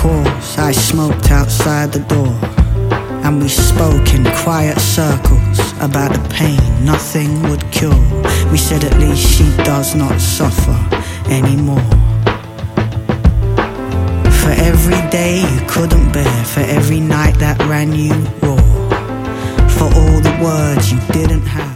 course, I smoked outside the door, and we spoke in quiet circles about the pain nothing would cure. We said at least she does not suffer anymore. For every day you couldn't bear, for every night that ran you raw, for all the words you didn't have.